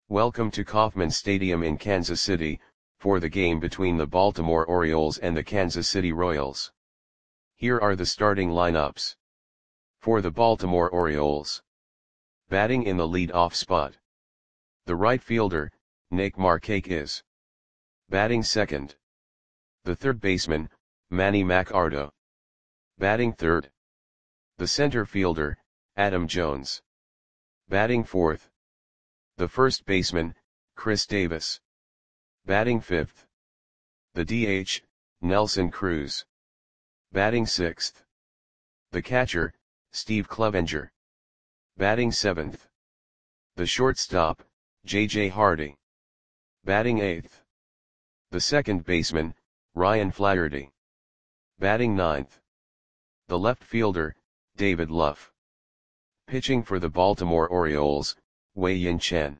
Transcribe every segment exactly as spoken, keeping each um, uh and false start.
Welcome to Kauffman Stadium in Kansas City, for the game between the Baltimore Orioles and the Kansas City Royals. Here are the starting lineups. For the Baltimore Orioles. Batting in the lead-off spot. The right fielder, Nick Markakis. Batting second. The third baseman, Manny Machado. Batting third. The center fielder, Adam Jones. Batting fourth. The first baseman, Chris Davis. Batting fifth. The D H, Nelson Cruz. Batting sixth. The catcher, Steve Clevenger. Batting seventh. The shortstop, J J Hardy. Batting eighth. The second baseman, Ryan Flaherty. Batting ninth. The left fielder, David Luff. Pitching for the Baltimore Orioles, Wei-Yin Chen.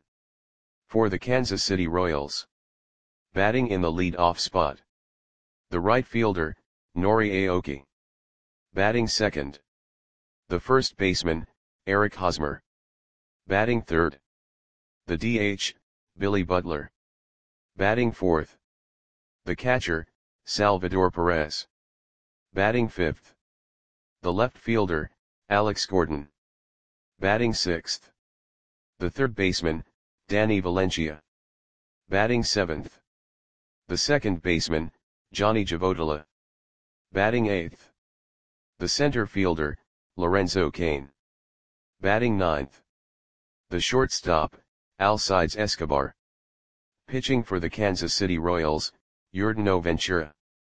For the Kansas City Royals. Batting in the lead-off spot. The right fielder, Nori Aoki. Batting second. The first baseman, Eric Hosmer. Batting third. The D H, Billy Butler. Batting fourth. The catcher, Salvador Perez. Batting fifth. The left fielder, Alex Gordon. Batting sixth. The third baseman, Danny Valencia. Batting seventh. The second baseman, Johnny Javodala. Batting eighth. The center fielder, Lorenzo Cain. Batting ninth. The shortstop, Alcides Escobar. Pitching for the Kansas City Royals, Yordano Ventura.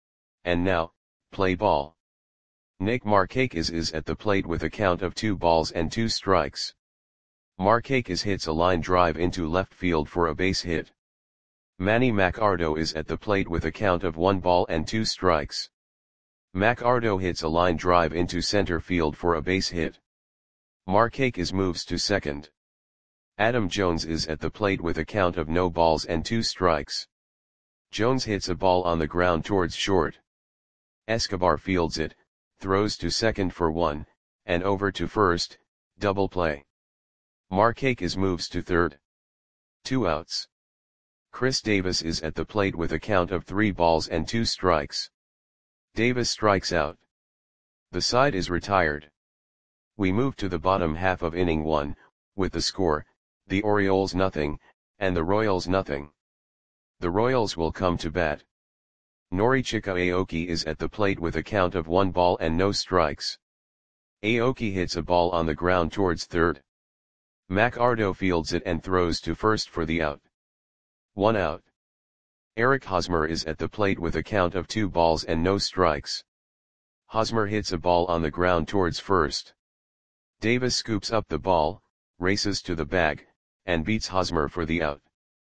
And now, play ball. Nick Markakis is at the plate with a count of two balls and two strikes. Markakis hits a line drive into left field for a base hit. Manny Machado is at the plate with a count of one ball and two strikes. Machado hits a line drive into center field for a base hit. Markakis moves to second. Adam Jones is at the plate with a count of no balls and two strikes. Jones hits a ball on the ground towards short. Escobar fields it, throws to second for one, and over to first, double play. Markakis moves to third. Two outs. Chris Davis is at the plate with a count of three balls and two strikes. Davis strikes out. The side is retired. We move to the bottom half of inning one, with the score, the Orioles nothing, and the Royals nothing. The Royals will come to bat. Norichika Aoki is at the plate with a count of one ball and no strikes. Aoki hits a ball on the ground towards third. Machado fields it and throws to first for the out. One out. Eric Hosmer is at the plate with a count of two balls and no strikes. Hosmer hits a ball on the ground towards first. Davis scoops up the ball, races to the bag, and beats Hosmer for the out.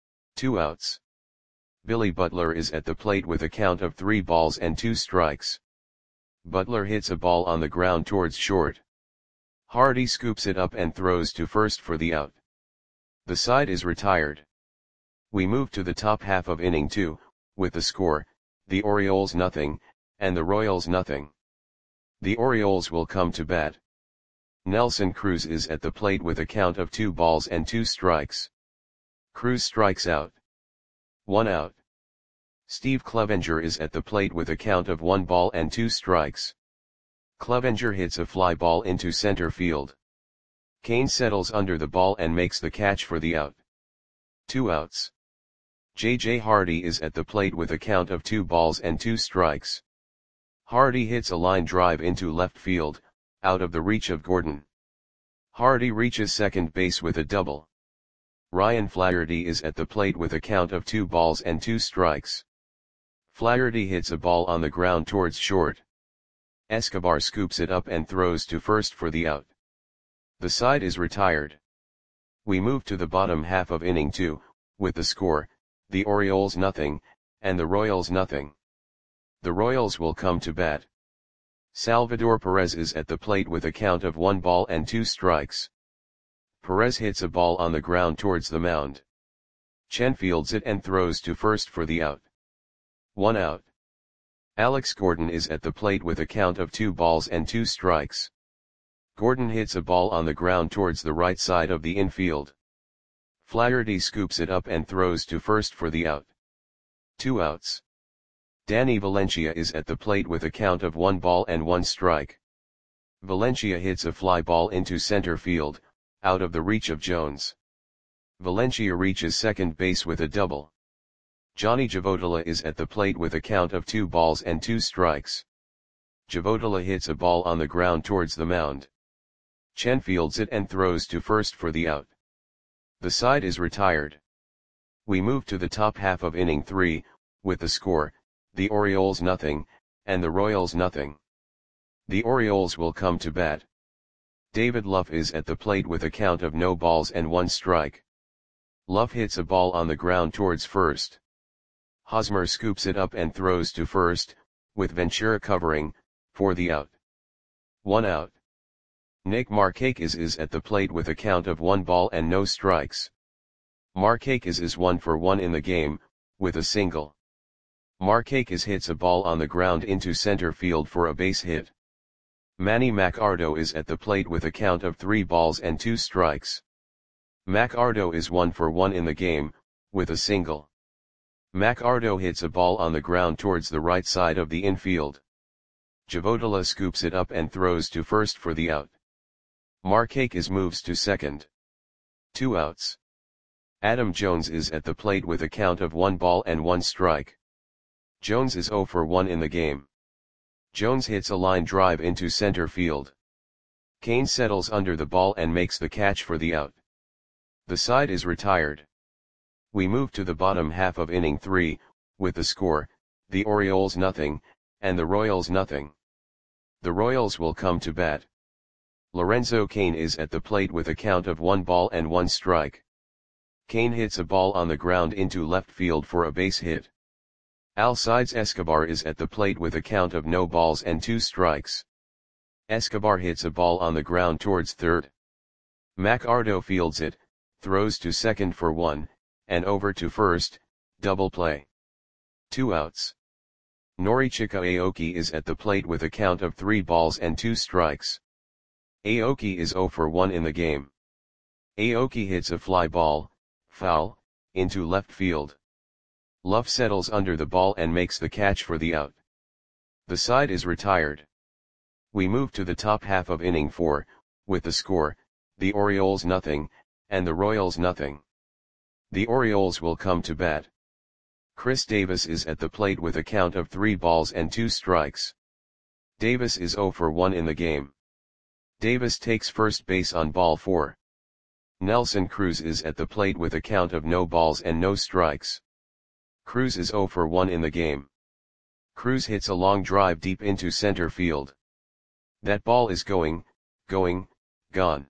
Two outs. Billy Butler is at the plate with a count of three balls and two strikes. Butler hits a ball on the ground towards short. Hardy scoops it up and throws to first for the out. The side is retired. We move to the top half of inning two, with the score, the Orioles nothing, and the Royals nothing. The Orioles will come to bat. Nelson Cruz is at the plate with a count of two balls and two strikes. Cruz strikes out. One out. Steve Clevenger is at the plate with a count of one ball and two strikes. Clevenger hits a fly ball into center field. Cain settles under the ball and makes the catch for the out. Two outs. J J Hardy is at the plate with a count of two balls and two strikes. Hardy hits a line drive into left field, out of the reach of Gordon. Hardy reaches second base with a double. Ryan Flaherty is at the plate with a count of two balls and two strikes. Flaherty hits a ball on the ground towards short. Escobar scoops it up and throws to first for the out. The side is retired. We move to the bottom half of inning two, with the score, the Orioles nothing, and the Royals nothing. The Royals will come to bat. Salvador Perez is at the plate with a count of one ball and two strikes. Perez hits a ball on the ground towards the mound. Chen fields it and throws to first for the out. One out. Alex Gordon is at the plate with a count of two balls and two strikes. Gordon hits a ball on the ground towards the right side of the infield. Flaherty scoops it up and throws to first for the out. Two outs. Danny Valencia is at the plate with a count of one ball and one strike. Valencia hits a fly ball into center field, out of the reach of Jones. Valencia reaches second base with a double. Johnny Javotila is at the plate with a count of two balls and two strikes. Javotila hits a ball on the ground towards the mound. Chen fields it and throws to first for the out. The side is retired. We move to the top half of inning three, with the score, the Orioles nothing, and the Royals nothing. The Orioles will come to bat. David Luff is at the plate with a count of no balls and one strike. Luff hits a ball on the ground towards first. Hosmer scoops it up and throws to first, with Ventura covering, for the out. One out. Nick Markakis is at the plate with a count of one ball and no strikes. Markakis is one for one in the game, with a single. Markakis hits a ball on the ground into center field for a base hit. Manny Macardo is at the plate with a count of three balls and two strikes. Macardo is one for one in the game, with a single. Macardo hits a ball on the ground towards the right side of the infield. Javotila scoops it up and throws to first for the out. Markakis moves to second. Two outs. Adam Jones is at the plate with a count of one ball and one strike. Jones is zero for one in the game. Jones hits a line drive into center field. Kane settles under the ball and makes the catch for the out. The side is retired. We move to the bottom half of inning three, with the score, the Orioles nothing, and the Royals nothing. The Royals will come to bat. Lorenzo Cain is at the plate with a count of one ball and one strike. Cain hits a ball on the ground into left field for a base hit. Alcides Escobar is at the plate with a count of no balls and two strikes. Escobar hits a ball on the ground towards third. Macardo fields it, throws to second for one, and over to first, double play. Two outs. Norichika Aoki is at the plate with a count of three balls and two strikes. Aoki is zero for one in the game. Aoki hits a fly ball, foul, into left field. Luff settles under the ball and makes the catch for the out. The side is retired. We move to the top half of inning four, with the score, the Orioles nothing, and the Royals nothing. The Orioles will come to bat. Chris Davis is at the plate with a count of three balls and two strikes. Davis is zero for one in the game. Davis takes first base on ball four. Nelson Cruz is at the plate with a count of no balls and no strikes. Cruz is zero for one in the game. Cruz hits a long drive deep into center field. That ball is going, going, gone.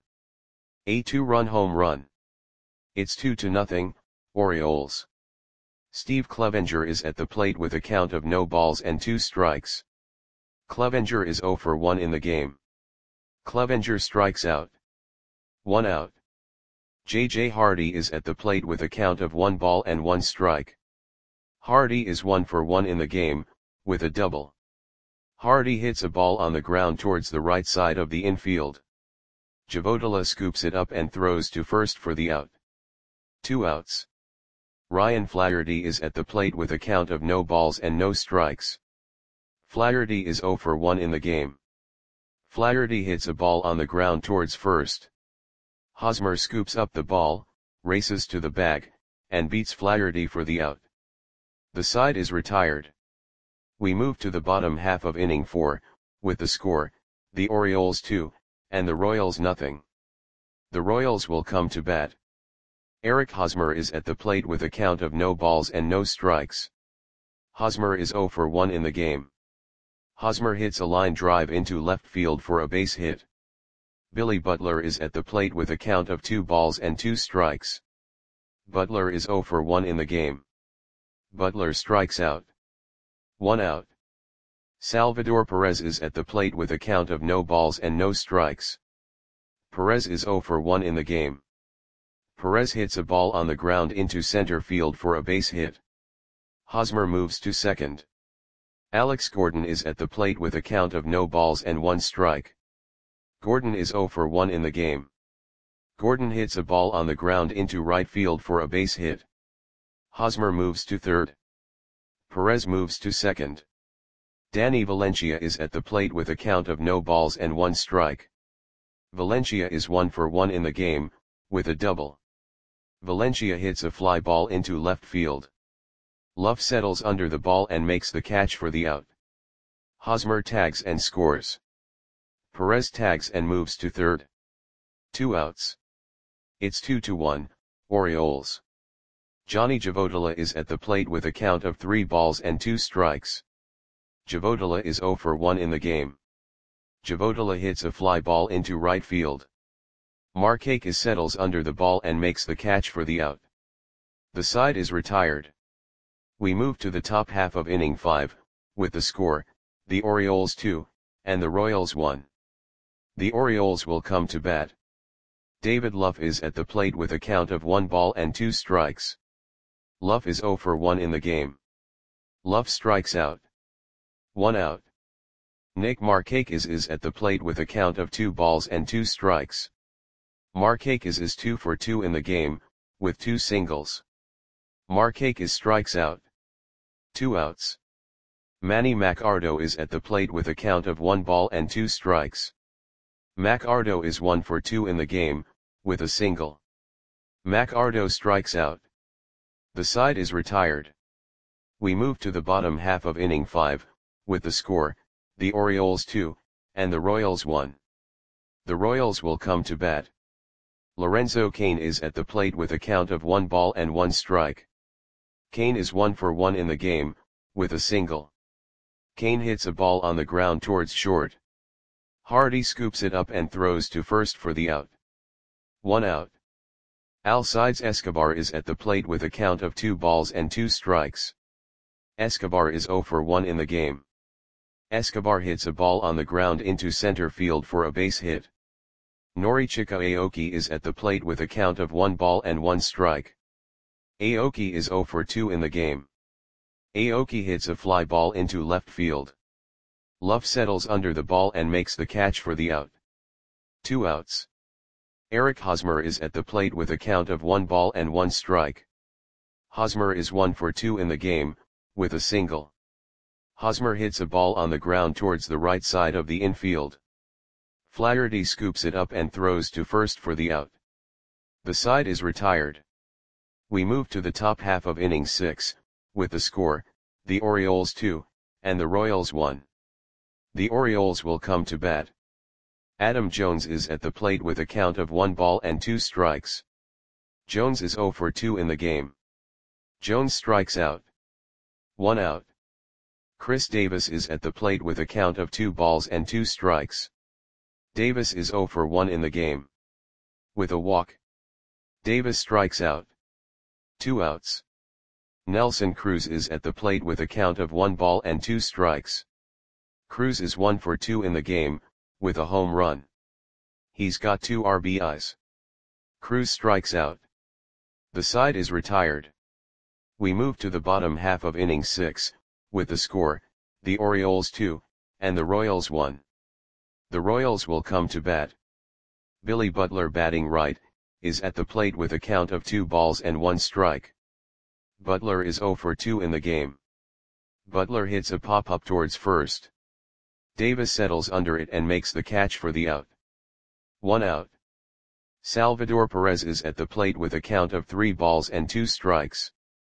A two-run home run. It's two to nothing, Orioles. Steve Clevenger is at the plate with a count of no balls and two strikes. Clevenger is zero for one in the game. Clevenger strikes out. One out. J J Hardy is at the plate with a count of one ball and one strike. Hardy is one for one in the game, with a double. Hardy hits a ball on the ground towards the right side of the infield. Javotila scoops it up and throws to first for the out. Two outs. Ryan Flaherty is at the plate with a count of no balls and no strikes. Flaherty is zero for one in the game. Flaherty hits a ball on the ground towards first. Hosmer scoops up the ball, races to the bag, and beats Flaherty for the out. The side is retired. We move to the bottom half of inning four, with the score, the Orioles two, and the Royals nothing. The Royals will come to bat. Eric Hosmer is at the plate with a count of no balls and no strikes. Hosmer is zero for one in the game. Hosmer hits a line drive into left field for a base hit. Billy Butler is at the plate with a count of two balls and two strikes. Butler is zero for one in the game. Butler strikes out. One out. Salvador Perez is at the plate with a count of no balls and no strikes. Perez is zero for one in the game. Perez hits a ball on the ground into center field for a base hit. Hosmer moves to second. Alex Gordon is at the plate with a count of no balls and one strike. Gordon is zero for one in the game. Gordon hits a ball on the ground into right field for a base hit. Hosmer moves to third. Perez moves to second. Danny Valencia is at the plate with a count of no balls and one strike. Valencia is one for one in the game, with a double. Valencia hits a fly ball into left field. Luff settles under the ball and makes the catch for the out. Hosmer tags and scores. Perez tags and moves to third. Two outs. It's two to one, Orioles. Johnny Javotila is at the plate with a count of three balls and two strikes. Javotila is zero for one in the game. Javotila hits a fly ball into right field. Markakis settles under the ball and makes the catch for the out. The side is retired. We move to the top half of inning five, with the score, the Orioles two, and the Royals one. The Orioles will come to bat. David Luff is at the plate with a count of one ball and two strikes. Luff is zero for one in the game. Luff strikes out. One out. Nick Markakis is at the plate with a count of two balls and two strikes. Markakis is two for two in the game, with two singles. Markakis strikes out. Two outs. Manny Macardo is at the plate with a count of one ball and two strikes. Macardo is one for two in the game, with a single. Macardo strikes out. The side is retired. We move to the bottom half of inning five, with the score, the Orioles two, and the Royals one. The Royals will come to bat. Lorenzo Cain is at the plate with a count of one ball and one strike. Cain is one for one in the game, with a single. Cain hits a ball on the ground towards short. Hardy scoops it up and throws to first for the out. One out. Alcides Escobar is at the plate with a count of two balls and two strikes. Escobar is zero for one in the game. Escobar hits a ball on the ground into center field for a base hit. Norichika Aoki is at the plate with a count of one ball and one strike. Aoki is zero for two in the game. Aoki hits a fly ball into left field. Luff settles under the ball and makes the catch for the out. Two outs. Eric Hosmer is at the plate with a count of one ball and one strike. Hosmer is one for two in the game, with a single. Hosmer hits a ball on the ground towards the right side of the infield. Flaherty scoops it up and throws to first for the out. The side is retired. We move to the top half of inning six, with the score, the Orioles two, and the Royals one. The Orioles will come to bat. Adam Jones is at the plate with a count of one ball and two strikes. Jones is zero for two in the game. Jones strikes out. One out. Chris Davis is at the plate with a count of two balls and two strikes. Davis is zero for one in the game. With a walk. Davis strikes out. Two outs. Nelson Cruz is at the plate with a count of one ball and two strikes. Cruz is one for two in the game, with a home run. He's got two R B Is. Cruz strikes out. The side is retired. We move to the bottom half of inning six, with the score, the Orioles two, and the Royals one. The Royals will come to bat. Billy Butler, batting right, is at the plate with a count of two balls and one strike. Butler is zero for two in the game. Butler hits a pop-up towards first. Davis settles under it and makes the catch for the out. One out. Salvador Perez is at the plate with a count of three balls and two strikes.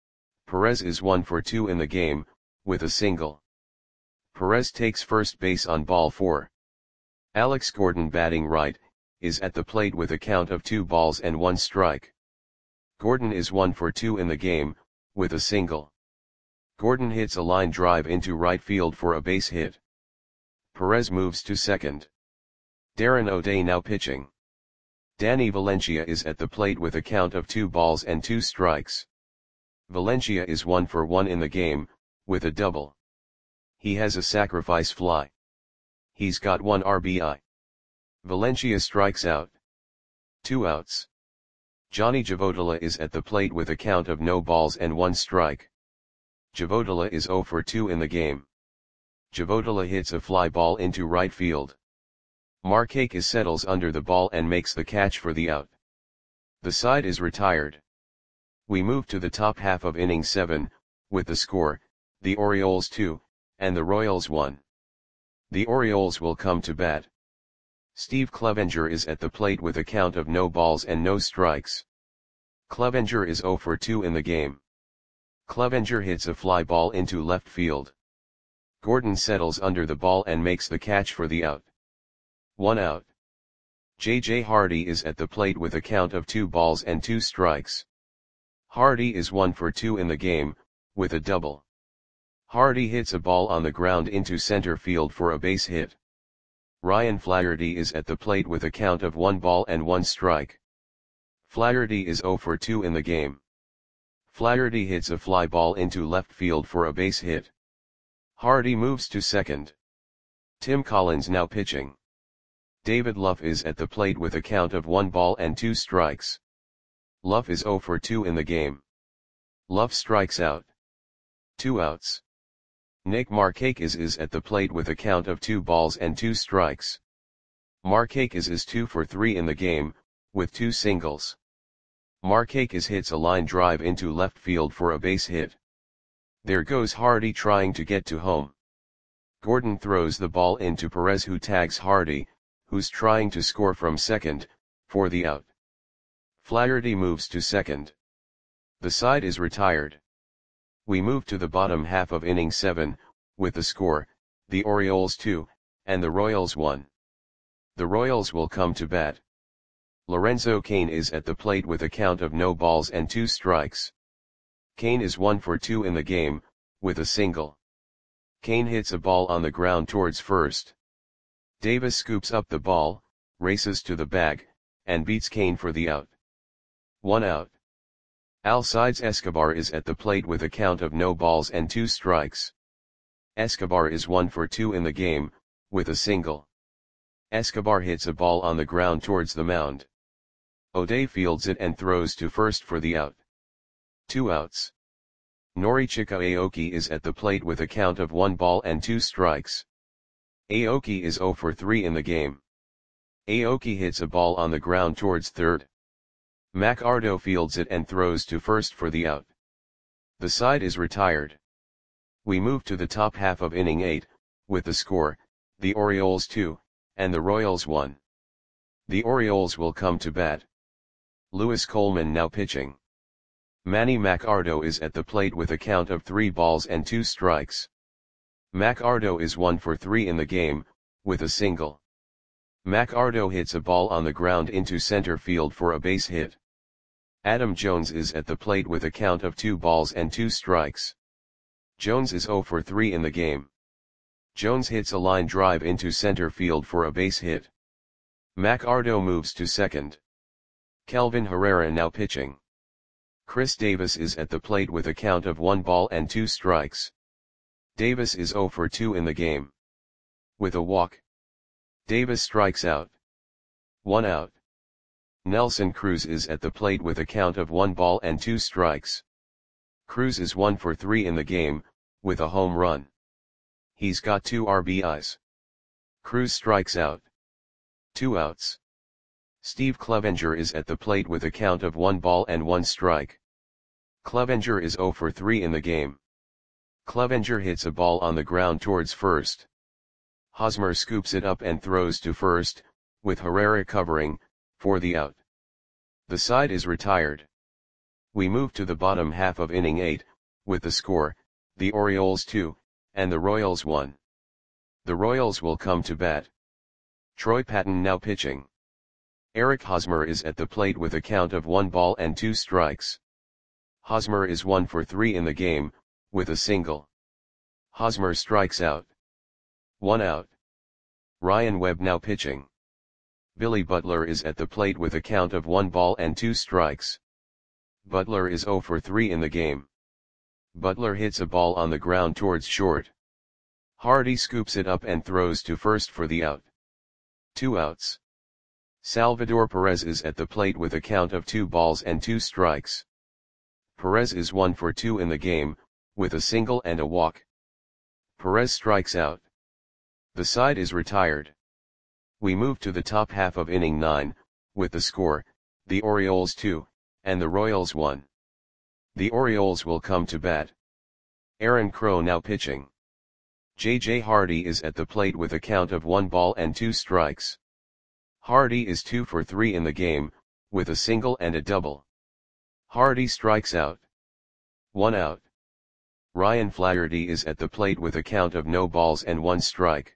Perez is one for two in the game, with a single. Perez takes first base on ball four. Alex Gordon, batting right, is at the plate with a count of two balls and one strike. Gordon is one for two in the game, with a single. Gordon hits a line drive into right field for a base hit. Perez moves to second. Darren O'Day now pitching. Danny Valencia is at the plate with a count of two balls and two strikes. Valencia is one for one in the game, with a double. He has a sacrifice fly. He's got one R B I. Valencia strikes out. Two outs. Johnny Javotila is at the plate with a count of no balls and one strike. Javotila is zero for two in the game. Javotila hits a fly ball into right field. Markakis settles under the ball and makes the catch for the out. The side is retired. We move to the top half of inning seven, with the score, the Orioles two, and the Royals one. The Orioles will come to bat. Steve Clevenger is at the plate with a count of no balls and no strikes. Clevenger is oh for two in the game. Clevenger hits a fly ball into left field. Gordon settles under the ball and makes the catch for the out. One out. J J Hardy is at the plate with a count of two balls and two strikes. Hardy is one for two in the game, with a double. Hardy hits a ball on the ground into center field for a base hit. Ryan Flaherty is at the plate with a count of one ball and one strike. Flaherty is oh for two in the game. Flaherty hits a fly ball into left field for a base hit. Hardy moves to second. Tim Collins now pitching. David Luff is at the plate with a count of one ball and two strikes. Luff is oh for two in the game. Luff strikes out. Two outs. Nick Markakis is at the plate with a count of two balls and two strikes. Markakis is two for three in the game, with two singles. Markakis hits a line drive into left field for a base hit. There goes Hardy trying to get to home. Gordon throws the ball into Perez, who tags Hardy, who's trying to score from second, for the out. Flaherty moves to second. The side is retired. We move to the bottom half of inning seven, with the score, the Orioles two, and the Royals one. The Royals will come to bat. Lorenzo Cain is at the plate with a count of no balls and two strikes. Cain is one for two in the game, with a single. Cain hits a ball on the ground towards first. Davis scoops up the ball, races to the bag, and beats Cain for the out. One out. Alcides Escobar is at the plate with a count of no balls and two strikes. Escobar is one for two in the game, with a single. Escobar hits a ball on the ground towards the mound. O'Day fields it and throws to first for the out. Two outs. Norichika Aoki is at the plate with a count of one ball and two strikes. Aoki is oh for three in the game. Aoki hits a ball on the ground towards third. McArdo fields it and throws to first for the out. The side is retired. We move to the top half of inning eight, with the score, the Orioles two, and the Royals one. The Orioles will come to bat. Lewis Coleman now pitching. Manny McArdo is at the plate with a count of three balls and two strikes. McArdo is one for three in the game, with a single. McArdo hits a ball on the ground into center field for a base hit. Adam Jones is at the plate with a count of two balls and two strikes. Jones is oh for three in the game. Jones hits a line drive into center field for a base hit. McArdo moves to second. Kelvin Herrera now pitching. Chris Davis is at the plate with a count of one ball and two strikes. Davis is oh for two in the game. With a walk. Davis strikes out. One out. Nelson Cruz is at the plate with a count of one ball and two strikes. Cruz is one for three in the game, with a home run. He's got two R B Is. Cruz strikes out. Two outs. Steve Clevenger is at the plate with a count of one ball and one strike. Clevenger is oh for three in the game. Clevenger hits a ball on the ground towards first. Hosmer scoops it up and throws to first, with Herrera covering, for the out. The side is retired. We move to the bottom half of inning eight, with the score, the Orioles two, and the Royals one. The Royals will come to bat. Troy Patton now pitching. Eric Hosmer is at the plate with a count of one ball and two strikes. Hosmer is one for three in the game, with a single. Hosmer strikes out. One out. Ryan Webb now pitching. Billy Butler is at the plate with a count of one ball and two strikes. Butler is oh for three in the game. Butler hits a ball on the ground towards short. Hardy scoops it up and throws to first for the out. Two outs. Salvador Perez is at the plate with a count of two balls and two strikes. Perez is one for two in the game, with a single and a walk. Perez strikes out. The side is retired. We move to the top half of inning nine, with the score, the Orioles two, and the Royals one. The Orioles will come to bat. Aaron Crow now pitching. J J Hardy is at the plate with a count of one ball and two strikes. Hardy is two for three in the game, with a single and a double. Hardy strikes out. One out. Ryan Flaherty is at the plate with a count of no balls and one strike.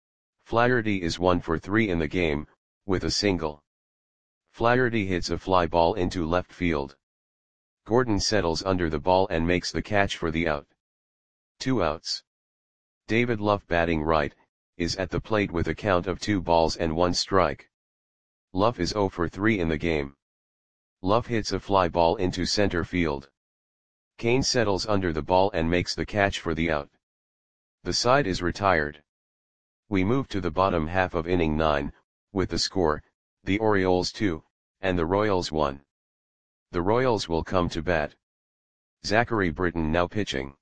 Flaherty is one for three in the game, with a single. Flaherty hits a fly ball into left field. Gordon settles under the ball and makes the catch for the out. Two outs. David Luff batting right, is at the plate with a count of two balls and one strike. Luff is zero for three in the game. Luff hits a fly ball into center field. Kane settles under the ball and makes the catch for the out. The side is retired. We move to the bottom half of inning nine, with the score, the Orioles two, and the Royals one. The Royals will come to bat. Zachary Britton now pitching.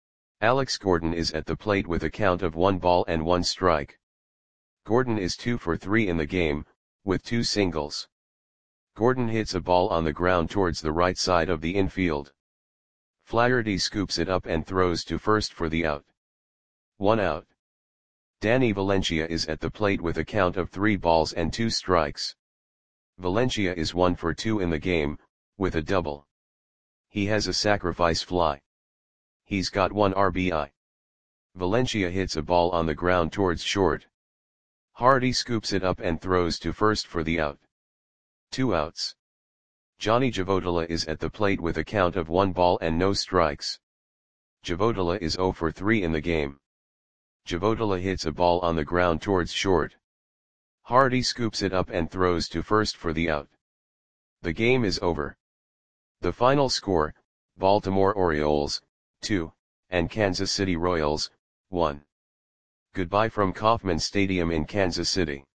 Alex Gordon is at the plate with a count of one ball and one strike. Gordon is two for three in the game, with two singles. Gordon hits a ball on the ground towards the right side of the infield. Flaherty scoops it up and throws to first for the out. One out. Danny Valencia is at the plate with a count of three balls and two strikes. Valencia is one for two in the game, with a double. He has a sacrifice fly. He's got one R B I. Valencia hits a ball on the ground towards short. Hardy scoops it up and throws to first for the out. Two outs. Johnny Javodala is at the plate with a count of one ball and no strikes. Javodala is zero for three in the game. Javodala hits a ball on the ground towards short. Hardy scoops it up and throws to first for the out. The game is over. The final score, Baltimore Orioles, two, and Kansas City Royals, one. Goodbye from Kauffman Stadium in Kansas City.